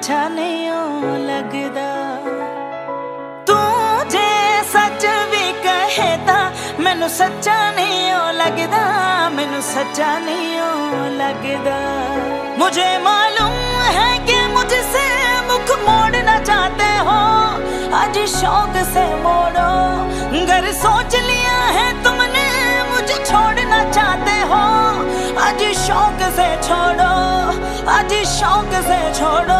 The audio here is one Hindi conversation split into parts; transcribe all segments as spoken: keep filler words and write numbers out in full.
अच्छा नहीं हो लगदा। तू जे सच भी कहता मैनू सच्चा नहीं हो लगदा, मैनू सच्चा नहीं हो लगदा। मुझे मालूम है कि मुझसे मुख मोड़ना चाहते हो, आज शौक से मोड़ो। अगर सोच लिया है तुमने मुझे छोड़ना चाहते हो, आज शौक से छोड़ो, आज शौक से छोड़ो।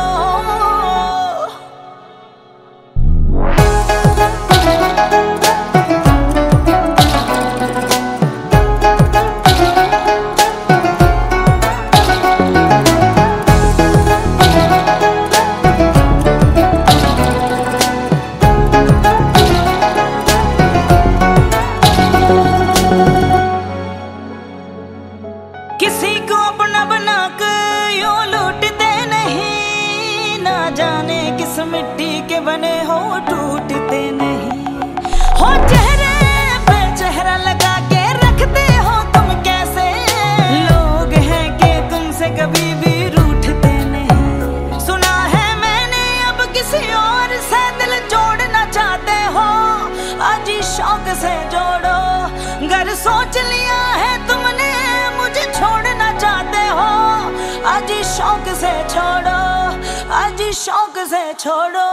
किसी को अपना बना के यूं लूटते नहीं, ना जाने किस मिट्टी के बने हो टूटते नहीं। हो चेहरे पे चेहरा लगा के रखते हो तुम, कैसे लोग हैं कि तुमसे कभी भी रूठते नहीं। सुना है मैंने अब किसी और से दिल जोड़ना चाहते हो, आज शौक से जोड़ो। अगर सोच लिया है तुमने मुझे छोड़ना चाहते हो, आज शौक से छोड़ो, आज शौक से छोड़ो।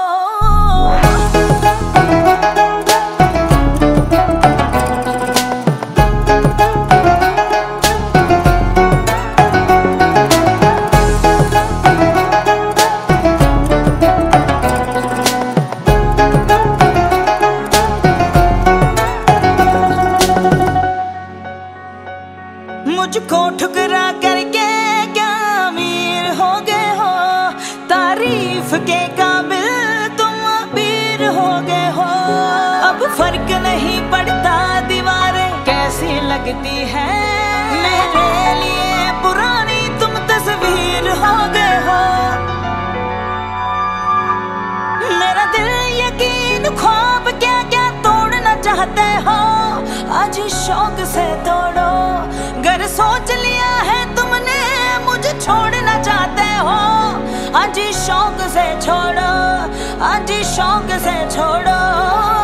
मुझको ठुकरा करके क्या अमीर हो गए हो, तारीफ के काबिल तुम अबीर हो गए हो। अब फर्क नहीं पड़ता दीवारें कैसी लगती है, मेरे लिए पुरानी तुम तस्वीर हो गए हो। मेरा दिल यकीन ख्वाब क्या क्या तोड़ना चाहते हो, आज शौक से तोड़ो। अगर सोच लिया है तुमने मुझे छोड़ना चाहते हो, आज शौक से छोड़ो, आज शौक से छोड़ो।